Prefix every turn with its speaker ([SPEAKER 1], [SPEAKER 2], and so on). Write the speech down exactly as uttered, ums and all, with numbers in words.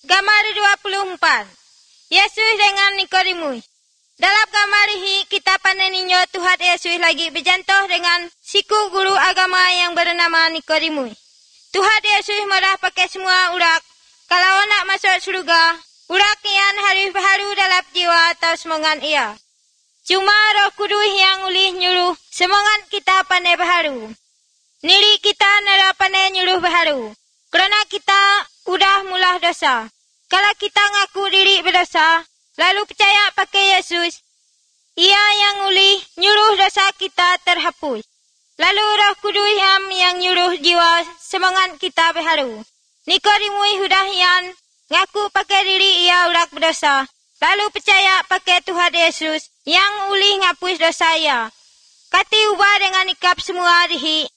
[SPEAKER 1] Gambar dua puluh empat. Yesus dengan Nikodemus. Dalam gambar ini kita pandai ninyo Tuhan Yesus lagi berjantoh dengan siku guru agama yang bernama Nikodemus. Tuhan Yesus malah pakai semua urak. Kalau nak masuk surga, urak yang harus baharu dalam jiwa atau semangat ia. Cuma Roh Kudus yang ulih nyuruh semangat kita pandai baharu. Niri kita nara pandai nyuruh baharu. Kerana kita udah mulah dosa. Kalau kita ngaku diri berdosa, lalu percaya pakai Yesus, ia yang ulih nyuruh dosa kita terhapus. Lalu Roh Kudus yang nyuruh jiwa semangat kita baharu. Nikodemus sudah yang ngaku pakai diri ia urak berdosa. Lalu percaya pakai Tuhan Yesus yang ulih ngapus dosa ia. Kati ubah dengan ikap semua dihi.